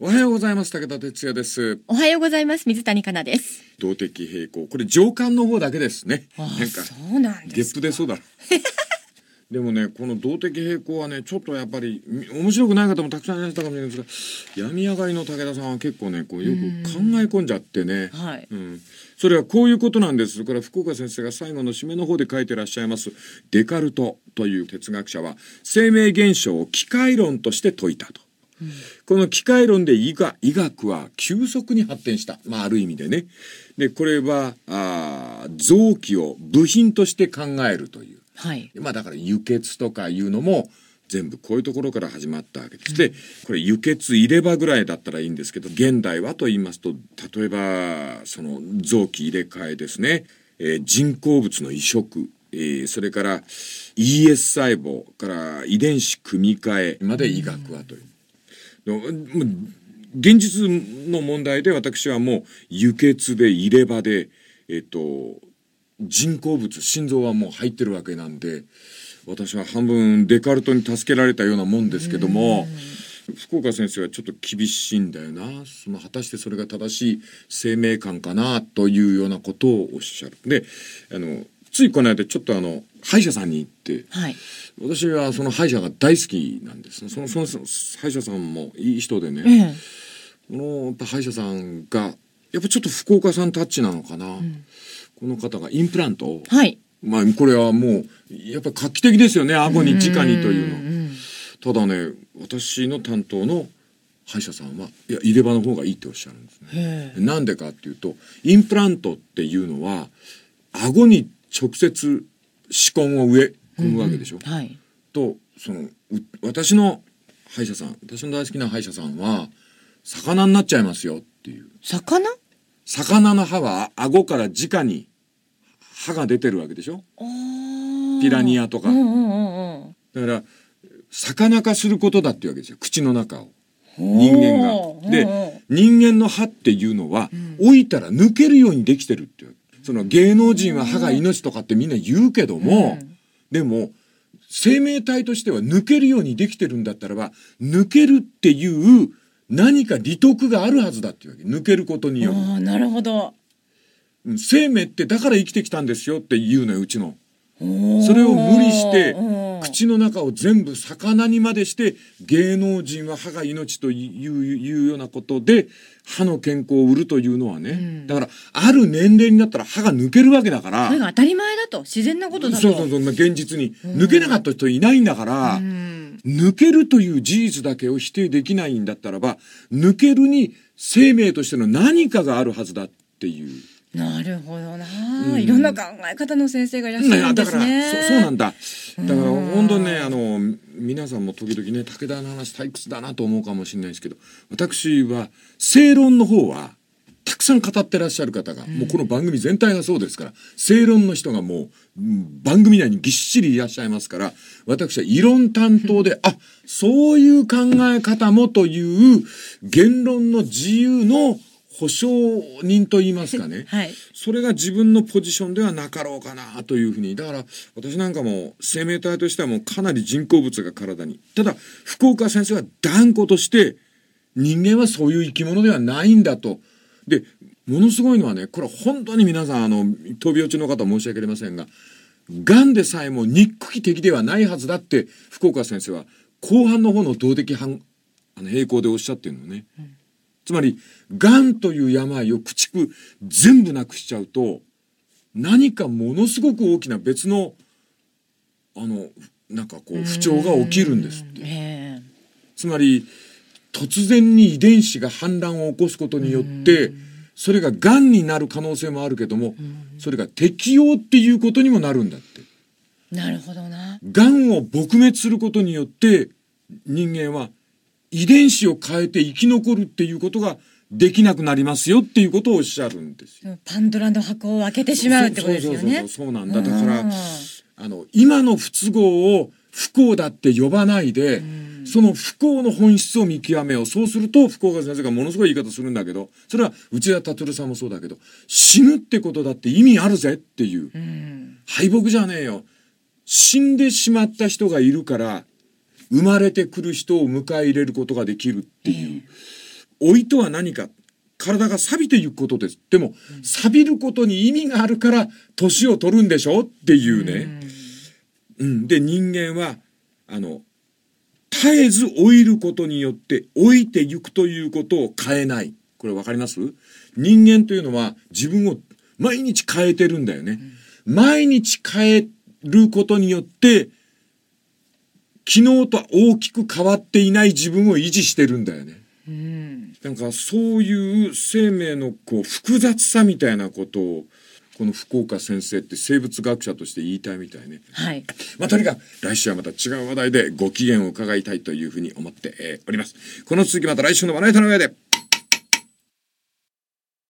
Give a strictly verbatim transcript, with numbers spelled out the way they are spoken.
おはようございます。武田哲也です。 おはようございます。水谷香奈です。 動的平衡、これ上巻の方だけですね。 ああ、 なんかそうなんですか。 ゲップでそうだでもね、この動的平衡はね、ちょっとやっぱり面白くない方もたくさんいらっしゃったかもしれないですが、病み上がりの武田さんは結構ね、こうよく考え込んじゃってね、 はい、 うん、それはこういうことなんです。これは福岡先生が最後の締めの方で書いてらっしゃいますデカルトという哲学者は生命現象を機械論として説いたと。うん、この機械論で医学、医学は急速に発展した。まあある意味でね。で、これはあ臓器を部品として考えるという。 はい。 まあだから輸血とかいうのも全部こういうところから始まったわけです。うん、で、これ輸血入れ歯ぐらいだったらいいんですけど、現代はと言いますと、例えばその臓器入れ替えですね。えー、人工物の移植。えー、それから イーエス 細胞から遺伝子組み換えまで医学はという。うん現実の問題で私はもう輸血で入れ歯で、えっと、人工物心臓はもう入ってるわけなんで、私は半分デカルトに助けられたようなもんですけども、福岡先生はちょっと厳しいんだよな。その果たしてそれが正しい生命観かなというようなことをおっしゃる。で、あのついこの間ちょっとあの歯医者さんに行って、はい、私はその歯医者が大好きなんです。そのその歯医者さんもいい人でね、ええ、このやっぱ歯医者さんがやっぱちょっと福岡さんタッチなのかな、うん、この方がインプラントを、はい、まあこれはもうやっぱ画期的ですよね、顎に直にというの。うんうん、ただね、私の担当の歯医者さんはいや入れ歯の方がいいっておっしゃるんですね。なんでかっていうと、インプラントっていうのは顎に直接歯根を植え込むわけでしょ、うんうん、はい、とその私の歯医者さん、私の大好きな歯医者さんは魚になっちゃいますよっていう。 魚魚の歯は顎から直に歯が出てるわけでしょ、ピラニアとか、うんうんうんうん、だから魚化することだっていうわけですよ、口の中を人間が。で、人間の歯っていうのは、うん、置いたら抜けるようにできてるっていう。その芸能人は歯が命とかってみんな言うけども、うん、でも生命体としては抜けるようにできてるんだったらば、抜けるっていう何か利得があるはずだっていうわけ。抜けることによる。 ああ、なるほど。 生命ってだから生きてきたんですよっていうのよ、うちの。それを無理して口の中を全部魚にまでして芸能人は歯が命という、いうようなことで歯の健康を売るというのはね、うん、だからある年齢になったら歯が抜けるわけだから、 それが当たり前だと、自然なことだと。 そうそうそう、現実に抜けなかった人いないんだから、うん、抜けるという事実だけを否定できないんだったらば、抜けるに生命としての何かがあるはずだっていう。 なるほどな、うん、いろんな考え方の先生がいらっしゃるんですね。 だから そ, そうなんだ。だから本当にね、あの皆さんも時々ね、武田の話退屈だなと思うかもしれないですけど、私は正論の方はたくさん語ってらっしゃる方が、うん、もうこの番組全体がそうですから、正論の人がもう、うん、番組内にぎっしりいらっしゃいますから、私は異論担当で、うん、あ、そういう考え方もという言論の自由の保証人と言いますかね、はい、それが自分のポジションではなかろうかなというふうに。だから私なんかも生命体としてはもうかなり人工物が体に。ただ福岡先生は断固として人間はそういう生き物ではないんだと。でものすごいのはね、これは本当に皆さんあの闘病中の方申し訳ありませんが、がんでさえも憎き敵ではないはずだって福岡先生は後半の方の動的反あの平行でおっしゃってるのね、うん、つまりがんという病を駆逐全部なくしちゃうと、何かものすごく大きな別のあのなんかこう不調が起きるんですって、えー、つまり突然に遺伝子が反乱を起こすことによってそれががんになる可能性もあるけども、それが適応っていうことにもなるんだって。 なるほどな。 がんを撲滅することによって人間は遺伝子を変えて生き残るっていうことができなくなりますよっていうことをおっしゃるんですよ。 パンドラの箱を開けてしまうってことですよね。 そうそうそうそう、そうなんだ。だからあの今の不都合を不幸だって呼ばないで、その不幸の本質を見極めよう。そうすると福岡先生がものすごい言い方するんだけど、それは内田達さんもそうだけど、死ぬってことだって意味あるぜっていう、うん、敗北じゃねえよ。死んでしまった人がいるから生まれてくる人を迎え入れることができるっていう、 老いとは何か、体が錆びていくことです。でも、うん、錆びることに意味があるから年を取るんでしょっていうね、うん、うん、で人間はあの絶えず老いることによって老いていくということを変えない。これわかります？人間というのは自分を毎日変えてるんだよね、うん、毎日変えることによって昨日とは大きく変わっていない自分を維持してるんだよね、うん、なんかそういう生命のこう複雑さみたいなことをこの福岡先生って生物学者として言いたいみたいね。はい。まあとにかく来週はまた違う話題でご機嫌を伺いたいというふうに思っております。この続きまた来週のまな板の上で。